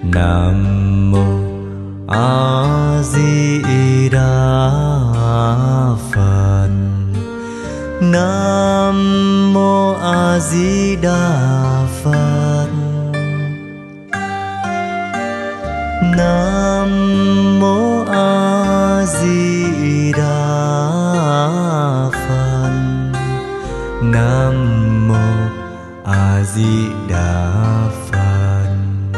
Nam mô A Di Đà Phật. Nam mô A Di Đà Phật. Nam mô A Di Đà Phật. Nam mô A Di Đà Phật.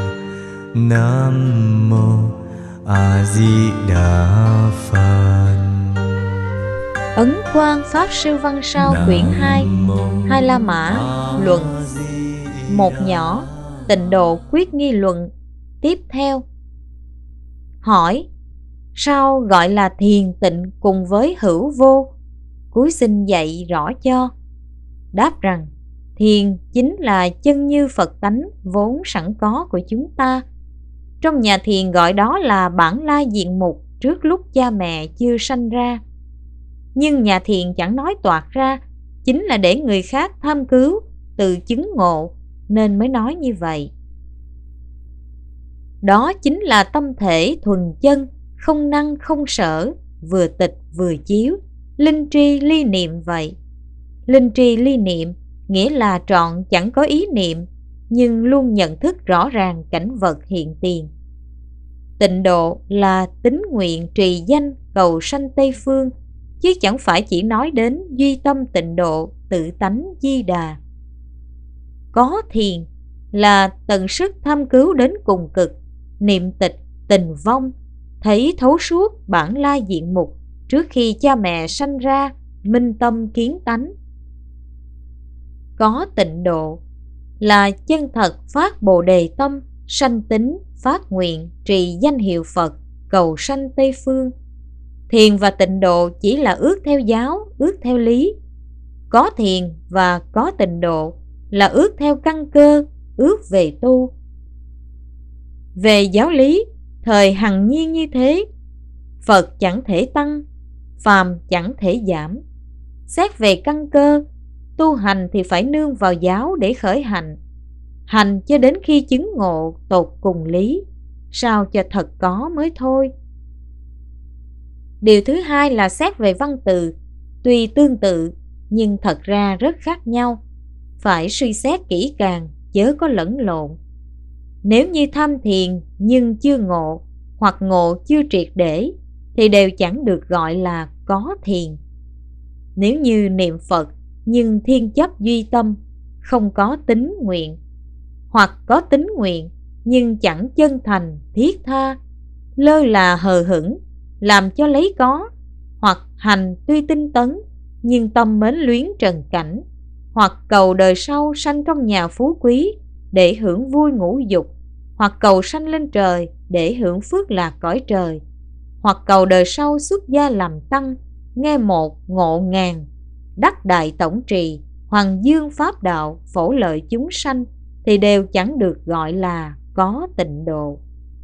Nam mô A Di Đà Phật. Ấn Quang Pháp Sư Văn Sao quyển 2 Hai La Mã luận. Một nhỏ Tịnh độ quyết nghi luận. Tiếp theo. Hỏi: sao gọi là thiền tịnh cùng với hữu vô? Cúi xin dạy rõ cho. Đáp rằng: thiền chính là chân như Phật tánh vốn sẵn có của chúng ta. Trong nhà thiền gọi đó là bản lai diện mục trước lúc cha mẹ chưa sanh ra. Nhưng nhà thiền chẳng nói toạc ra, chính là để người khác tham cứu, tự chứng ngộ, nên mới nói như vậy. Đó chính là tâm thể thuần chân, không năng không sở, vừa tịch vừa chiếu, linh tri ly niệm vậy. Linh tri ly niệm nghĩa là trọn chẳng có ý niệm, nhưng luôn nhận thức rõ ràng cảnh vật hiện tiền. Tịnh độ là tín nguyện trì danh cầu sanh Tây Phương, chứ chẳng phải chỉ nói đến duy tâm tịnh độ tự tánh di đà. Có thiền là tận sức tham cứu đến cùng cực, niệm tịch, tình vong, thấy thấu suốt bản lai diện mục trước khi cha mẹ sanh ra, minh tâm kiến tánh. Có tịnh độ là chân thật phát bồ đề tâm, sanh tính, phát nguyện, trì danh hiệu Phật, cầu sanh Tây Phương. Thiền và tịnh độ chỉ là ước theo giáo, ước theo lý. Có thiền và có tịnh độ là ước theo căn cơ, ước về tu. Về giáo lý, thời hằng nhiên như thế, Phật chẳng thể tăng, phàm chẳng thể giảm. Xét về căn cơ, tu hành thì phải nương vào giáo để khởi hành. Hành cho đến khi chứng ngộ tột cùng lý, sao cho thật có mới thôi. Điều thứ hai là xét về văn từ, tuy tương tự nhưng thật ra rất khác nhau, phải suy xét kỹ càng, chớ có lẫn lộn. Nếu như tham thiền nhưng chưa ngộ, hoặc ngộ chưa triệt để, thì đều chẳng được gọi là có thiền. Nếu như niệm Phật nhưng thiên chấp duy tâm, không có tín nguyện, hoặc có tín nguyện nhưng chẳng chân thành, thiết tha, lơ là hờ hững, làm cho lấy có, hoặc hành tuy tinh tấn nhưng tâm mến luyến trần cảnh, hoặc cầu đời sau sanh trong nhà phú quý để hưởng vui ngũ dục, hoặc cầu sanh lên trời để hưởng phước lạc cõi trời, hoặc cầu đời sau xuất gia làm tăng, nghe một ngộ ngàn, đắc đại tổng trì, hoàng dương pháp đạo, phổ lợi chúng sanh, thì đều chẳng được gọi là có tịnh độ.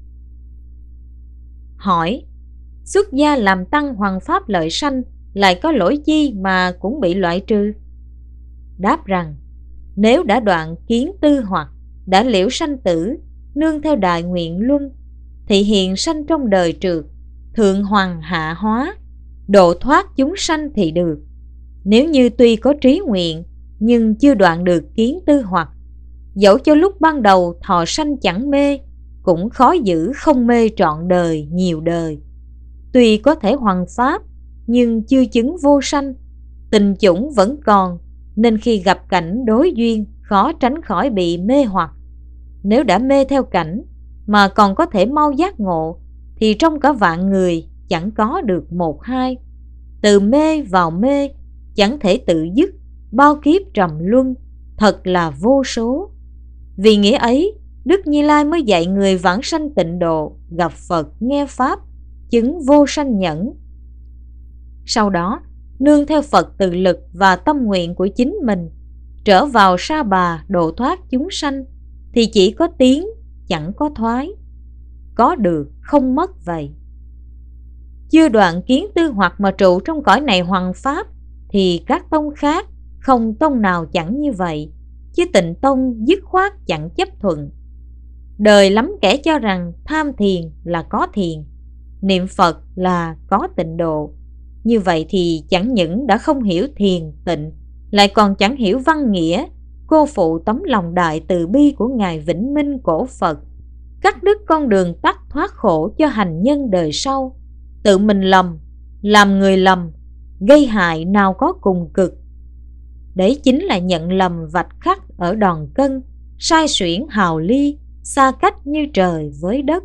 Hỏi: xuất gia làm tăng hoàng pháp lợi sanh lại có lỗi chi mà cũng bị loại trừ? Đáp rằng: nếu đã đoạn kiến tư hoặc, đã liễu sanh tử, nương theo đại nguyện luân, thì hiện sanh trong đời trượt, thượng hoàng hạ hóa, độ thoát chúng sanh thì được. Nếu như tuy có trí nguyện nhưng chưa đoạn được kiến tư hoặc, dẫu cho lúc ban đầu thọ sanh chẳng mê, cũng khó giữ không mê trọn đời nhiều đời. Tuy có thể hoằng pháp nhưng chưa chứng vô sanh, tình chủng vẫn còn, nên khi gặp cảnh đối duyên khó tránh khỏi bị mê hoặc. Nếu đã mê theo cảnh mà còn có thể mau giác ngộ, thì trong cả vạn người chẳng có được một hai. Từ mê vào mê chẳng thể tự dứt, bao kiếp trầm luân, thật là vô số. Vì nghĩa ấy, Đức Như Lai mới dạy người vãng sanh tịnh độ, gặp Phật nghe Pháp, chứng vô sanh nhẫn. Sau đó, nương theo Phật tự lực và tâm nguyện của chính mình, trở vào Sa Bà độ thoát chúng sanh, thì chỉ có tiến, chẳng có thoái. Có được, không mất vậy. Chưa đoạn kiến tư hoặc mà trụ trong cõi này hoằng Pháp, thì các tông khác, không tông nào chẳng như vậy, chứ Tịnh Tông dứt khoát chẳng chấp thuận. Đời lắm kẻ cho rằng tham thiền là có thiền, niệm Phật là có tịnh độ. Như vậy thì chẳng những đã không hiểu thiền tịnh, lại còn chẳng hiểu văn nghĩa, cô phụ tấm lòng đại từ bi của Ngài Vĩnh Minh Cổ Phật, cắt đứt con đường tắt thoát khổ cho hành nhân đời sau. Tự mình lầm, làm người lầm, gây hại nào có cùng cực. Đấy chính là nhận lầm vạch khắc ở đòn cân, sai xuyển hào ly, xa cách như trời với đất.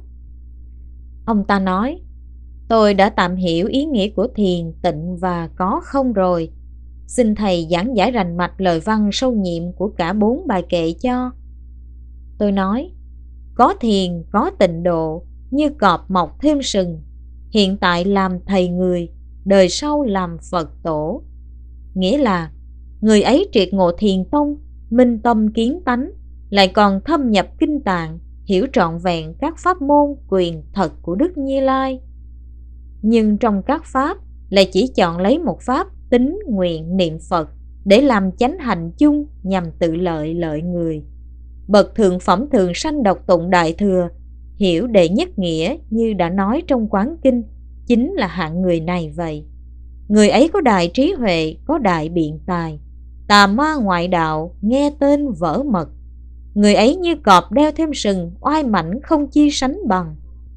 Ông ta nói, tôi đã tạm hiểu ý nghĩa của thiền, tịnh và có không rồi. Xin thầy giảng giải rành mạch lời văn sâu nhiệm của cả 4 bài kệ cho. Tôi nói, có thiền, có tịnh độ, như cọp mọc thêm sừng. Hiện tại làm thầy người, đời sau làm Phật tổ. Nghĩa là, người ấy triệt ngộ thiền tông, minh tâm kiến tánh, lại còn thâm nhập kinh tạng, hiểu trọn vẹn các pháp môn quyền thật của Đức Như Lai. Nhưng trong các pháp lại chỉ chọn lấy một pháp tín nguyện niệm Phật để làm chánh hành chung nhằm tự lợi lợi người. Bậc thượng phẩm thường sanh đọc tụng Đại Thừa, hiểu đệ nhất nghĩa như đã nói trong Quán Kinh, chính là hạng người này vậy. Người ấy có đại trí huệ, có đại biện tài, tà ma ngoại đạo nghe tên vỡ mật. Người ấy như cọp đeo thêm sừng, oai mãnh không chi sánh bằng.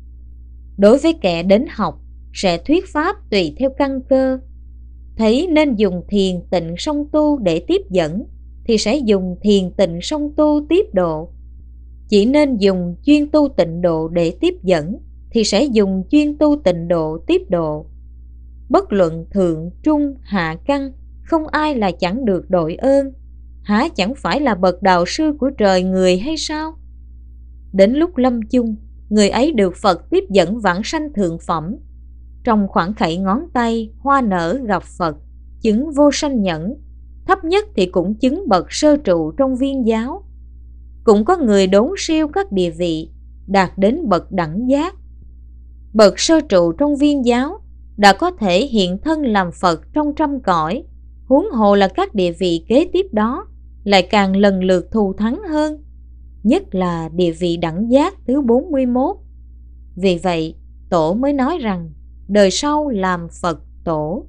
Đối với kẻ đến học, sẽ thuyết pháp tùy theo căn cơ. Thấy nên dùng thiền tịnh song tu để tiếp dẫn, thì sẽ dùng thiền tịnh song tu tiếp độ. Chỉ nên dùng chuyên tu tịnh độ để tiếp dẫn, thì sẽ dùng chuyên tu tịnh độ tiếp độ. Bất luận thượng, trung, hạ căn, không ai là chẳng được đội ơn. Há chẳng phải là bậc đạo sư của trời người hay sao? Đến lúc lâm chung, người ấy được Phật tiếp dẫn vãng sanh thượng phẩm. Trong khoảng khẩy ngón tay, hoa nở gặp Phật, chứng vô sanh nhẫn. Thấp nhất thì cũng chứng bậc sơ trụ trong viên giáo. Cũng có người đốn siêu các địa vị, đạt đến bậc đẳng giác. Bậc sơ trụ trong viên giáo đã có thể hiện thân làm Phật trong trăm cõi, huống hồ là các địa vị kế tiếp đó lại càng lần lượt thù thắng hơn, nhất là địa vị đẳng giác thứ 41. Vì vậy, Tổ mới nói rằng đời sau làm Phật tổ.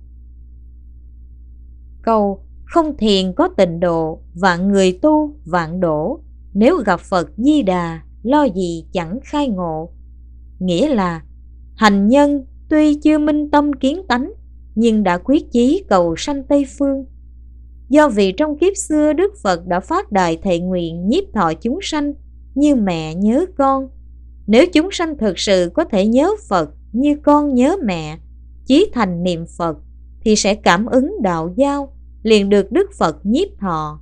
Câu không thiền có tịnh độ, vạn người tu vạn đổ, nếu gặp Phật Di Đà, lo gì chẳng khai ngộ. Nghĩa là hành nhân tuy chưa minh tâm kiến tánh, nhưng đã quyết chí cầu sanh Tây Phương. Do vì trong kiếp xưa Đức Phật đã phát đại thệ nguyện nhiếp thọ chúng sanh như mẹ nhớ con. Nếu chúng sanh thực sự có thể nhớ Phật như con nhớ mẹ, chí thành niệm Phật, thì sẽ cảm ứng đạo giao, liền được Đức Phật nhiếp thọ.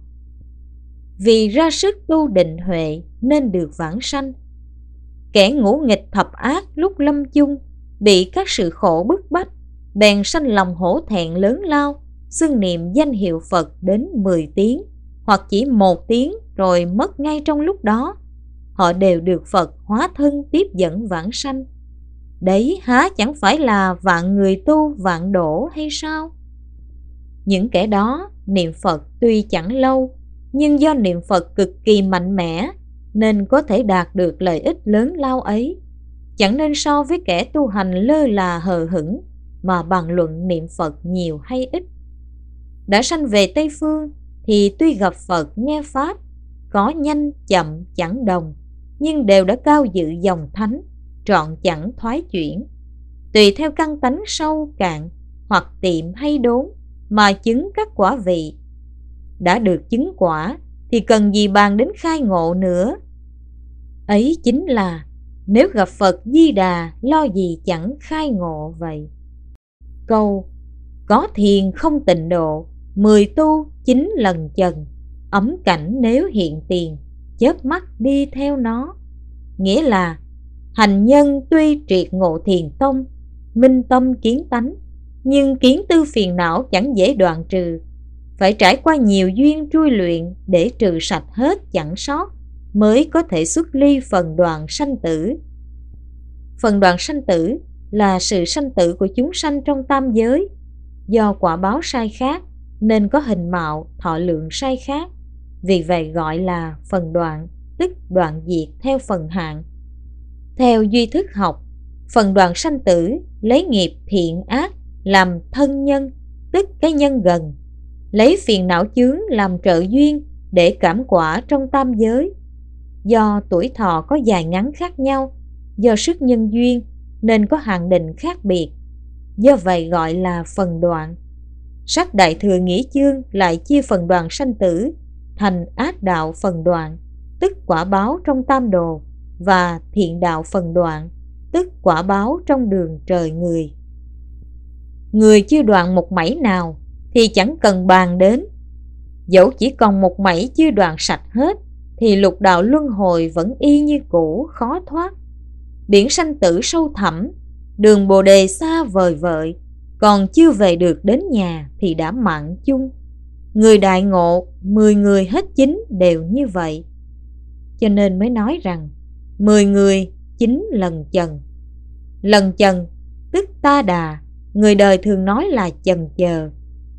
Vì ra sức tu định huệ nên được vãng sanh. Kẻ ngũ nghịch thập ác lúc lâm chung, bị các sự khổ bức bách, bèn sanh lòng hổ thẹn lớn lao, xưng niệm danh hiệu Phật đến 10 tiếng, hoặc chỉ 1 tiếng rồi mất ngay trong lúc đó. Họ đều được Phật hóa thân tiếp dẫn vãng sanh. Đấy há chẳng phải là vạn người tu vạn đổ hay sao? Những kẻ đó niệm Phật tuy chẳng lâu, nhưng do niệm Phật cực kỳ mạnh mẽ nên có thể đạt được lợi ích lớn lao ấy. Chẳng nên so với kẻ tu hành lơ là hờ hững mà bàn luận niệm Phật nhiều hay ít. Đã sanh về Tây Phương thì tuy gặp Phật nghe Pháp, có nhanh chậm chẳng đồng, nhưng đều đã cao dự dòng thánh, trọn chẳng thoái chuyển. Tùy theo căn tánh sâu cạn, hoặc tiệm hay đốn, mà chứng các quả vị. Đã được chứng quả thì cần gì bàn đến khai ngộ nữa. Ấy chính là nếu gặp Phật Di Đà, lo gì chẳng khai ngộ vậy. Câu có thiền không tịnh độ, 10 tu 9 lần chần, ấm cảnh nếu hiện tiền, chớp mắt đi theo nó. Nghĩa là hành nhân tuy triệt ngộ thiền tông, minh tâm kiến tánh, nhưng kiến tư phiền não chẳng dễ đoạn trừ. Phải trải qua nhiều duyên trui luyện để trừ sạch hết chẳng sót, mới có thể xuất ly phần đoạn sanh tử. Phần đoạn sanh tử là sự sanh tử của chúng sanh trong tam giới. Do quả báo sai khác nên có hình mạo thọ lượng sai khác, vì vậy gọi là phần đoạn. tức đoạn diệt theo phần hạn. Theo duy thức học, phần đoạn sanh tử lấy nghiệp thiện ác làm thân nhân, tức cái nhân gần, lấy phiền não chướng làm trợ duyên để cảm quả trong tam giới. Do tuổi thọ có dài ngắn khác nhau, do sức nhân duyên nên có hạn định khác biệt, do vậy gọi là phần đoạn. Sách Đại Thừa Nghĩa Chương lại chia phần đoạn sanh tử thành ác đạo phần đoạn, tức quả báo trong tam đồ, và thiện đạo phần đoạn, tức quả báo trong đường trời người. Người chưa đoạn một mảy nào thì chẳng cần bàn đến. Dẫu chỉ còn một mảy chưa đoạn sạch hết thì lục đạo luân hồi vẫn y như cũ, khó thoát. Biển sanh tử sâu thẳm, đường bồ đề xa vời vợi, còn chưa về được đến nhà thì đã mạng chung. Người đại ngộ 10 người hết 9 đều như vậy. Cho nên mới nói rằng 10 người 9 lần chần. Lần chần tức ta đà, người đời thường nói là chần chờ.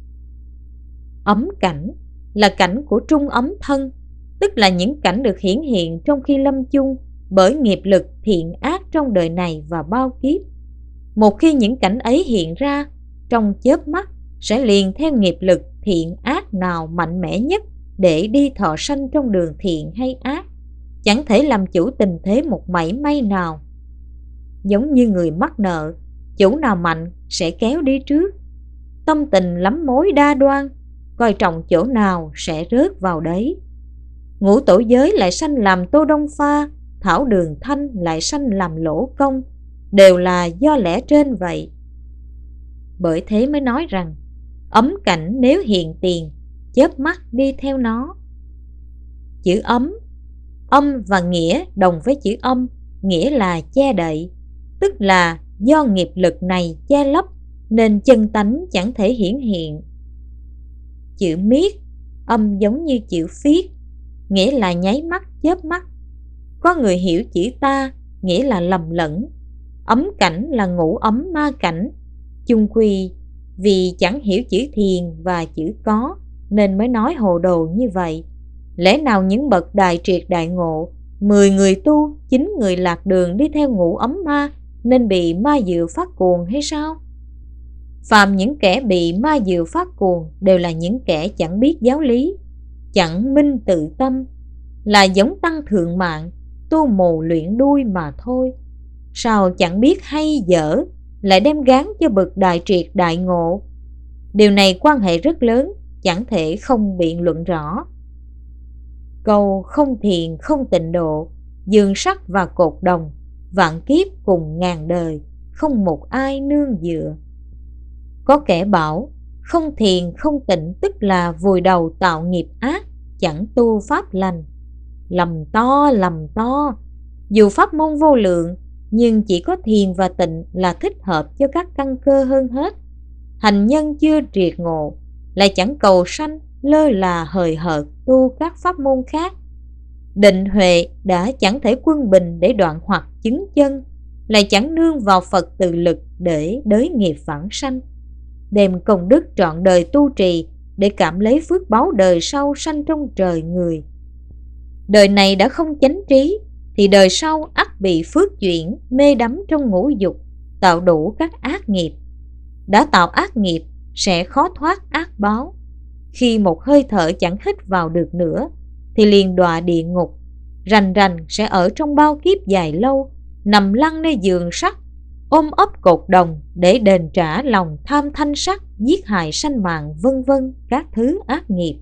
Ấm cảnh là cảnh của trung ấm thân, tức là những cảnh được hiển hiện trong khi lâm chung bởi nghiệp lực thiện ác trong đời này và bao kiếp. Một khi những cảnh ấy hiện ra, trong chớp mắt sẽ liền theo nghiệp lực thiện ác nào mạnh mẽ nhất để đi thọ sanh trong đường thiện hay ác, chẳng thể làm chủ tình thế một mảy may nào. Giống như người mắc nợ, chủ nào mạnh sẽ kéo đi trước. Tâm tình lắm mối đa đoan, coi trọng chỗ nào sẽ rớt vào đấy. Ngũ tổ giới lại sanh làm Tô Đông Pha, Thảo Đường Thanh lại sanh làm Lỗ Công, đều là do lẽ trên vậy. Bởi thế mới nói rằng ấm cảnh nếu hiện tiền, chớp mắt đi theo nó. Chữ ấm, âm và nghĩa đồng với chữ âm, nghĩa là che đậy, tức là do nghiệp lực này che lấp nên chân tánh chẳng thể hiển hiện. Chữ miết, âm giống như chữ phiết, nghĩa là nháy mắt, chớp mắt. Có người hiểu chữ ta, nghĩa là lầm lẫn. Ấm cảnh là ngũ ấm ma cảnh. Chung quy vì chẳng hiểu chữ thiền và chữ có nên mới nói hồ đồ như vậy. Lẽ nào những bậc đại triệt đại ngộ, 10 người tu, 9 người lạc đường đi theo ngũ ấm ma nên bị ma dựa phát cuồng hay sao? Phàm những kẻ bị ma dựa phát cuồng đều là những kẻ chẳng biết giáo lý, chẳng minh tự tâm, là giống tăng thượng mạng, tu mù luyện đuôi mà thôi. Sao chẳng biết hay dở lại đem gán cho bậc đại triệt đại ngộ? Điều này quan hệ rất lớn, chẳng thể không biện luận rõ. Câu không thiền không tịnh độ, giường sắt và cột đồng, vạn kiếp cùng ngàn đời, không một ai nương dựa. Có kẻ bảo không thiền không tịnh tức là vùi đầu tạo nghiệp ác, chẳng tu pháp lành. Lầm to, lầm to. Dù pháp môn vô lượng, nhưng chỉ có thiền và tịnh là thích hợp cho các căn cơ hơn hết. Hành nhân chưa triệt ngộ, lại chẳng cầu sanh, lơ là hời hợt tu các pháp môn khác. Định huệ đã chẳng thể quân bình để đoạn hoặc chứng chân, lại chẳng nương vào Phật tự lực để đới nghiệp vãng sanh. Đem công đức trọn đời tu trì để cảm lấy phước báu đời sau sanh trong trời người. Đời này đã không chánh trí thì đời sau ắt bị phước chuyển mê đắm trong ngũ dục, tạo đủ các ác nghiệp. Đã tạo ác nghiệp sẽ khó thoát ác báo. Khi một hơi thở chẳng hít vào được nữa thì liền đọa địa ngục, rành rành sẽ ở trong bao kiếp dài lâu, nằm lăn nơi giường sắt, ôm ấp cột đồng để đền trả lòng tham thanh sắc, giết hại sanh mạng, vân vân các thứ ác nghiệp.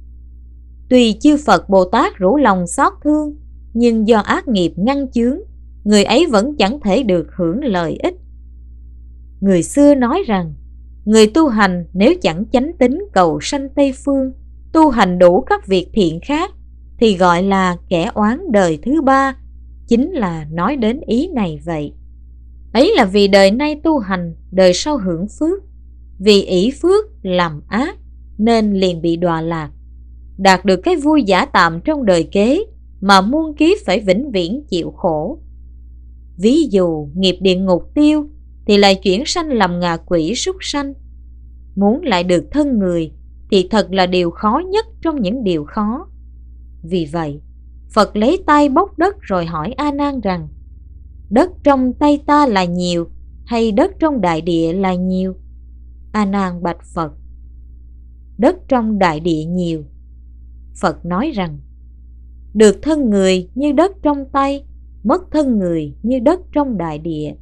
Tuy chư Phật Bồ Tát rủ lòng xót thương, nhưng do ác nghiệp ngăn chướng, người ấy vẫn chẳng thể được hưởng lợi ích. Người xưa nói rằng người tu hành nếu chẳng chánh tín cầu sanh Tây Phương, tu hành đủ các việc thiện khác thì gọi là kẻ oán đời thứ ba, chính là nói đến ý này vậy. Ấy là vì đời nay tu hành, đời sau hưởng phước. Vì ỷ phước làm ác nên liền bị đọa lạc, đạt được cái vui giả tạm trong đời kế mà muôn kiếp phải vĩnh viễn chịu khổ. Ví dụ nghiệp địa ngục tiêu thì lại chuyển sanh làm ngạ quỷ súc sanh. Muốn lại được thân người thì thật là điều khó nhất trong những điều khó. Vì vậy, Phật lấy tay bốc đất rồi hỏi A Nan rằng: đất trong tay ta là nhiều hay đất trong đại địa là nhiều? A Nan bạch Phật: đất trong đại địa nhiều. Phật nói rằng: được thân người như đất trong tay, mất thân người như đất trong đại địa.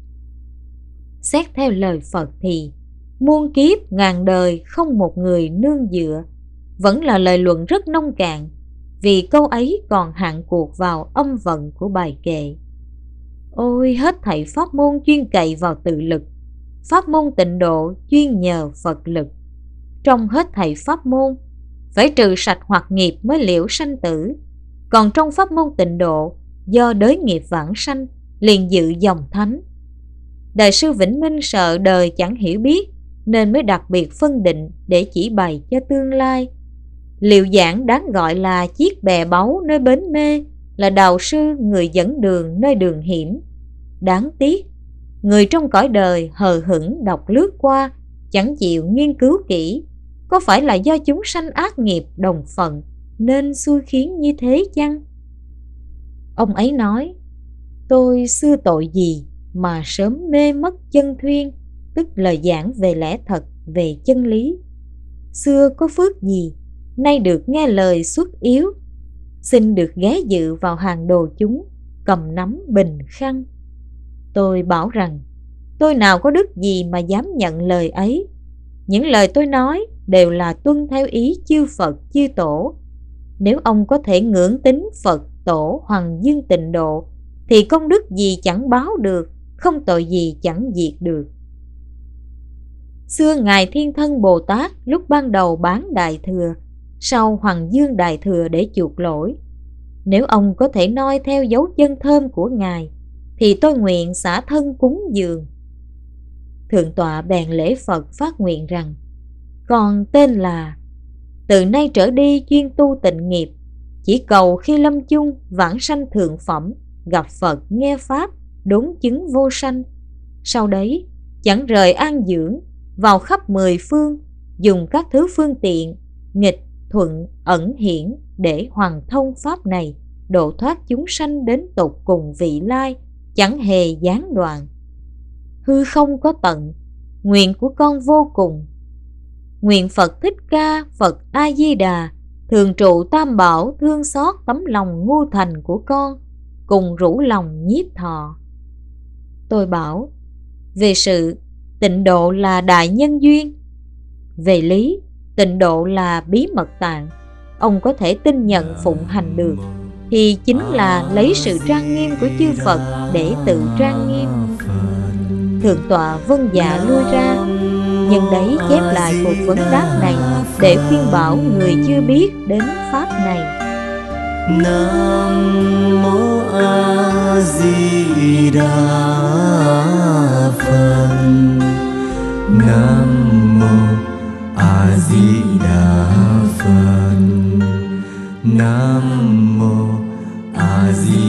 Xét theo lời Phật thì muôn kiếp ngàn đời không một người nương dựa vẫn là lời luận rất nông cạn, vì câu ấy còn hạn cuộc vào âm vận của bài kệ. Ôi, hết thảy pháp môn chuyên cậy vào tự lực, pháp môn tịnh độ chuyên nhờ Phật lực. Trong hết thảy pháp môn phải trừ sạch hoặc nghiệp mới liễu sanh tử, còn trong pháp môn tịnh độ do đới nghiệp vãng sanh liền dự dòng thánh. Đại sư Vĩnh Minh sợ đời chẳng hiểu biết nên mới đặc biệt phân định để chỉ bày cho tương lai. Liệu giảng đáng gọi là chiếc bè báu nơi bến mê, là đạo sư người dẫn đường nơi đường hiểm. Đáng tiếc người trong cõi đời hờ hững đọc lướt qua, chẳng chịu nghiên cứu kỹ. Có phải là do chúng sanh ác nghiệp đồng phận nên xui khiến như thế chăng? Ông ấy nói: tôi xưa tội gì mà sớm mê mất chân thuyên, tức lời giảng về lẽ thật, về chân lý. Xưa có phước gì, nay được nghe lời xuất yếu, xin được ghé dự vào hàng đồ chúng, cầm nắm bình khăn. Tôi bảo rằng tôi nào có đức gì mà dám nhận lời ấy. Những lời tôi nói đều là tuân theo ý chư Phật chư Tổ. Nếu ông có thể ngưỡng tính Phật Tổ Hoằng Dương Tịnh Độ thì công đức gì chẳng báo được, không tội gì chẳng diệt được. Xưa Ngài Thiên Thân Bồ Tát lúc ban đầu bán Đại Thừa, sau Hoằng Dương Đại Thừa để chuộc lỗi. Nếu ông có thể noi theo dấu chân thơm của Ngài thì tôi nguyện xả thân cúng dường. Thượng tọa bèn lễ Phật phát nguyện rằng: con tên là từ nay trở đi chuyên tu tịnh nghiệp, chỉ cầu khi lâm chung vãng sanh thượng phẩm, gặp Phật nghe Pháp, đốn chứng vô sanh. Sau đấy chẳng rời an dưỡng, vào khắp mười phương, dùng các thứ phương tiện nghịch thuận ẩn hiển để hoàn thông Pháp này, độ thoát chúng sanh đến tột cùng vị lai, chẳng hề gián đoạn. Hư không có tận, nguyện của con vô cùng. Nguyện Phật Thích Ca, Phật A Di Đà thường trụ tam bảo thương xót tấm lòng ngu thành của con, cùng rủ lòng nhiếp thọ. Tôi bảo: về sự tịnh độ là đại nhân duyên, về lý tịnh độ là bí mật tạng. Ông có thể tin nhận phụng hành được thì chính là lấy sự trang nghiêm của chư Phật để tự trang nghiêm. Thượng tọa vâng dạ lui ra, nhân đấy chép lại cuộc vấn đáp này để khuyên bảo người chưa biết đến Pháp này. Nam mô A Di Đà Phật. Nam mô A Di Đà Phật. Nam mô A Di